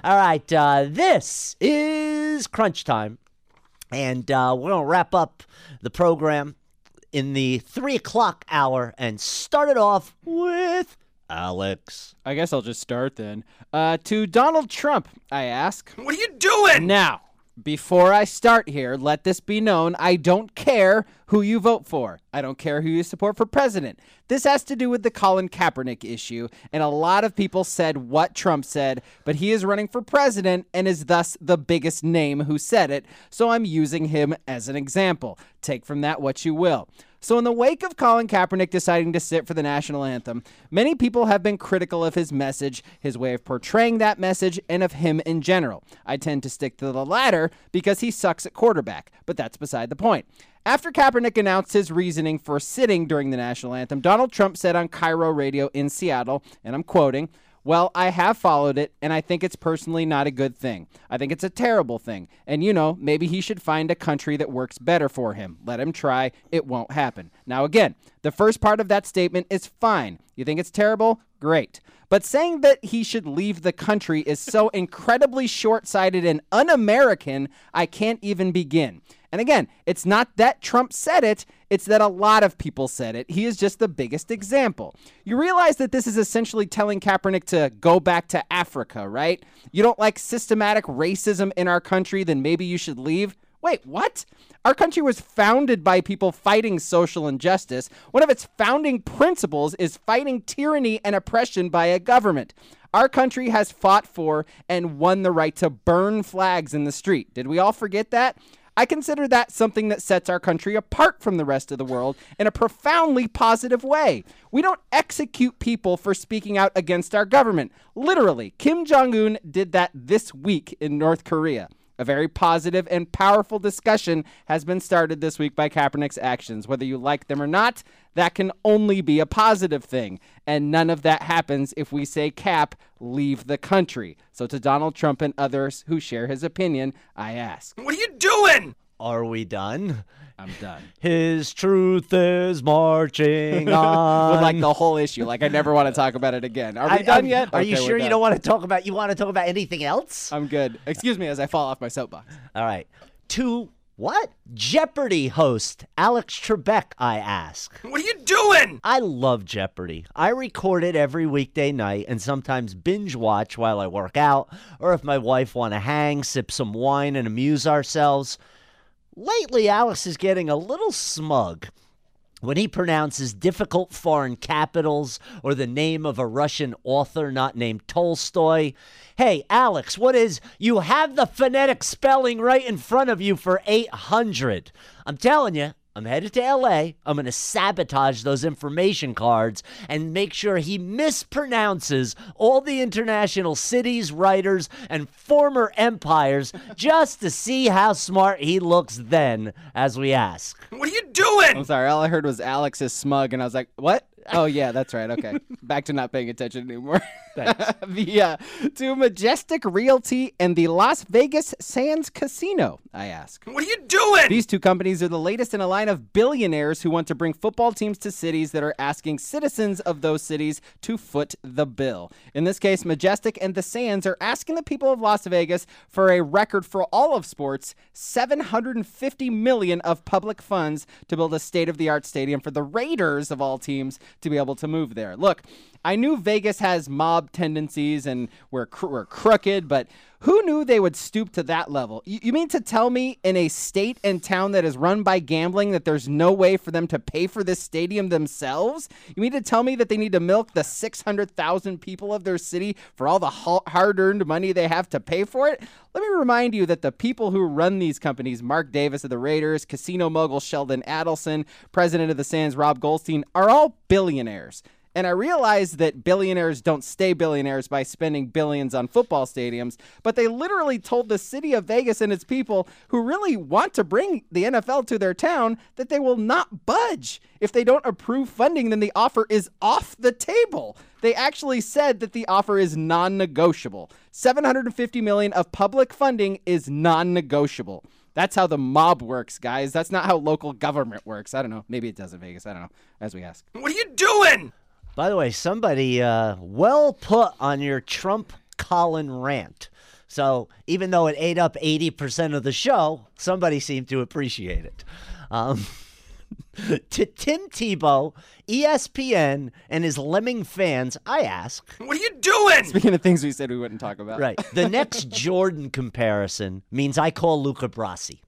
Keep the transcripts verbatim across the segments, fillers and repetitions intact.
All right, uh, this is crunch time, and uh, we're going to wrap up the program in the three o'clock hour and start it off with Alex. I guess I'll just start then. Uh, to Donald Trump, I ask. What are you doing? Now, before I start here, let this be known, I don't care who you vote for. I don't care who you support for president. This has to do with the Colin Kaepernick issue, and a lot of people said what Trump said, but he is running for president and is thus the biggest name who said it, so I'm using him as an example. Take from that what you will. So in the wake of Colin Kaepernick deciding to sit for the national anthem, many people have been critical of his message, his way of portraying that message, and of him in general. I tend to stick to the latter because he sucks at quarterback, but that's beside the point. After Kaepernick announced his reasoning for sitting during the national anthem, Donald Trump said on Cairo Radio in Seattle, and I'm quoting, "Well, I have followed it, and I think it's personally not a good thing. I think it's a terrible thing. And, you know, maybe he should find a country that works better for him. Let him try. It won't happen." Now, again, the first part of that statement is fine. You think it's terrible? Great. But saying that he should leave the country is so incredibly short-sighted and un-American, I can't even begin. And again, it's not that Trump said it, it's that a lot of people said it. He is just the biggest example. You realize that this is essentially telling Kaepernick to go back to Africa, right? You don't like systematic racism in our country, then maybe you should leave? Wait, what? Our country was founded by people fighting social injustice. One of its founding principles is fighting tyranny and oppression by a government. Our country has fought for and won the right to burn flags in the street. Did we all forget that? I consider that something that sets our country apart from the rest of the world in a profoundly positive way. We don't execute people for speaking out against our government. Literally, Kim Jong-un did that this week in North Korea. A very positive and powerful discussion has been started this week by Kaepernick's actions. Whether you like them or not, that can only be a positive thing. And none of that happens if we say, Cap, leave the country. So to Donald Trump and others who share his opinion, I ask. What are you doing? Are we done? I'm done. His truth is marching on. With like the whole issue. Like I never want to talk about it again. Are we I, done I'm, yet? Are Okay, you we're sure you done. don't want to talk about, you want to talk about anything else? I'm good. Excuse me as I fall off my soapbox. All right. To what? Jeopardy host Alex Trebek, I ask. What are you doing? I love Jeopardy. I record it every weekday night and sometimes binge watch while I work out, or if my wife want to hang, sip some wine, and amuse ourselves. Lately, Alex is getting a little smug when he pronounces difficult foreign capitals or the name of a Russian author not named Tolstoy. Hey, Alex, what is, you have the phonetic spelling right in front of you for eight hundred. I'm telling you, I'm headed to L A. I'm going to sabotage those information cards and make sure he mispronounces all the international cities, writers, and former empires just to see how smart he looks then as we ask. What are you doing? I'm sorry. All I heard was Alex is smug, and I was like, what? Oh, yeah, that's right. Okay. Back to not paying attention anymore. the, uh, to Majestic Realty and the Las Vegas Sands Casino, I ask. What are you doing? These two companies are the latest in a line of billionaires who want to bring football teams to cities that are asking citizens of those cities to foot the bill. In this case, Majestic and the Sands are asking the people of Las Vegas for a record for all of sports, seven hundred fifty million dollars of public funds to build a state-of-the-art stadium for the Raiders of all teams to be able to move there. Look, I knew Vegas has mob tendencies and we're, cr- we're crooked, but who knew they would stoop to that level? You, you mean to tell me in a state and town that is run by gambling that there's no way for them to pay for this stadium themselves? You mean to tell me that they need to milk the six hundred thousand people of their city for all the hard-earned money they have to pay for it? Let me remind you that the people who run these companies, Mark Davis of the Raiders, casino mogul Sheldon Adelson, president of the Sands Rob Goldstein, are all billionaires. And I realize that billionaires don't stay billionaires by spending billions on football stadiums, but they literally told the city of Vegas and its people who really want to bring the N F L to their town that they will not budge. If they don't approve funding, then the offer is off the table. They actually said that the offer is non-negotiable. seven hundred fifty million dollars of public funding is non-negotiable. That's how the mob works, guys. That's not how local government works. I don't know. Maybe it does in Vegas. I don't know, as we ask. What are you doing? By the way, somebody uh, well put on your Trump Colin rant. So even though it ate up eighty percent of the show, somebody seemed to appreciate it. Um, to Tim Tebow, E S P N, and his lemming fans, I ask, What are you doing? Speaking of things we said we wouldn't talk about. right, the next Jordan comparison means I call Luca Brasi.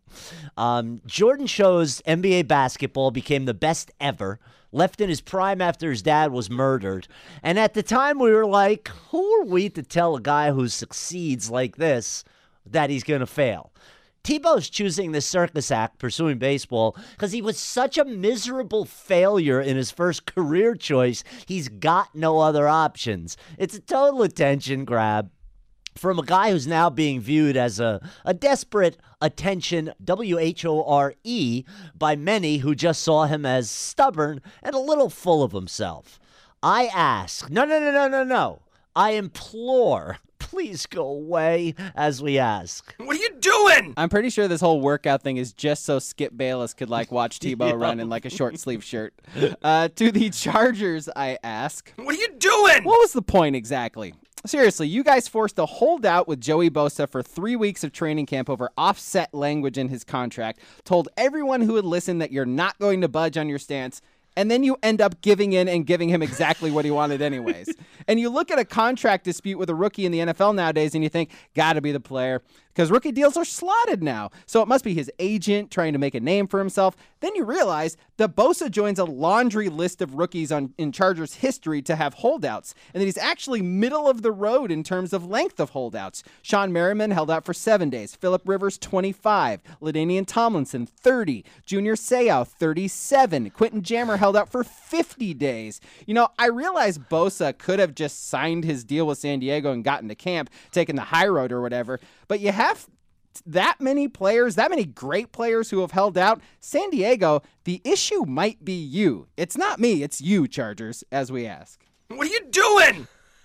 Um, Jordan shows N B A basketball became the best ever, left in his prime after his dad was murdered. And at the time we were like, who are we to tell a guy who succeeds like this that he's going to fail? Tebow's choosing this circus act, pursuing baseball, because he was such a miserable failure in his first career choice, he's got no other options. It's a total attention grab from a guy who's now being viewed as a, a desperate attention, W H O R E, by many who just saw him as stubborn and a little full of himself. I ask, no, no, no, no, no, no. I implore, please go away as we ask. What are you doing? I'm pretty sure this whole workout thing is just so Skip Bayless could like watch Tebow run in like a short sleeve shirt. Uh, to the Chargers, I ask, What are you doing? what was the point exactly? Seriously, you guys forced a holdout with Joey Bosa for three weeks of training camp over offset language in his contract, told everyone who would listen that you're not going to budge on your stance, and then you end up giving in and giving him exactly what he wanted anyways. And you look at a contract dispute with a rookie in the N F L nowadays and you think, gotta be the player, because rookie deals are slotted now. So it must be his agent trying to make a name for himself. Then you realize that Bosa joins a laundry list of rookies on in Chargers history to have holdouts, and that he's actually middle of the road in terms of length of holdouts. Sean Merriman held out for seven days. Phillip Rivers, twenty-five. LaDainian Tomlinson, thirty. Junior Seau, thirty-seven. Quentin Jammer held out for fifty days. You know, I realize Bosa could have just signed his deal with San Diego and gotten to camp, taken the high road or whatever, but you have that many players, that many great players who have held out. San Diego, the issue might be you. It's not me, it's you, Chargers, as we ask. What are you doing?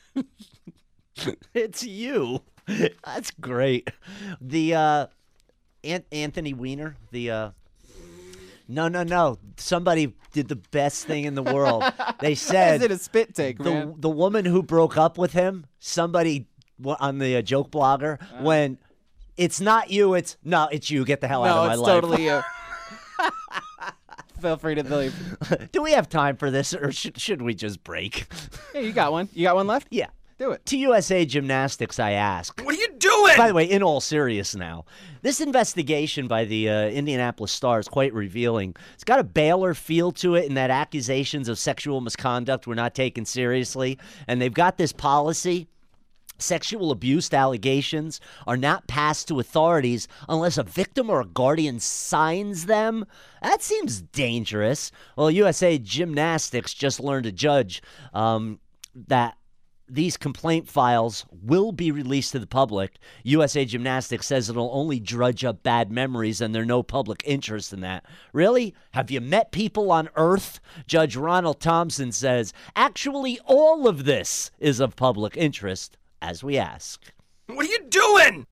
It's you. That's great. The uh, An- Anthony Weiner, the uh, no, no, no. Somebody did the best thing in the world. They said Is it a spit take, the man? the woman who broke up with him. Somebody w- on the uh, joke blogger Uh. when it's not you, it's no, it's you. Get the hell out No, of my it's life. totally you. Feel free to believe. Do we have time for this, or should should we just break? Yeah, you got one. You got one left? Yeah. Do it. To U S A Gymnastics, I ask. What are you doing? By the way, in all serious now, this investigation by the uh, Indianapolis Star is quite revealing. It's got a Baylor feel to it in that accusations of sexual misconduct were not taken seriously. And they've got this policy. Sexual abuse allegations are not passed to authorities unless a victim or a guardian signs them. That seems dangerous. Well, U S A Gymnastics just learned a judge um, that these complaint files will be released to the public. U S A Gymnastics says it'll only drudge up bad memories and there's no public interest in that. Really? Have you met people on Earth? Judge Ronald Thompson says, actually, all of this is of public interest, as we ask. What are you doing?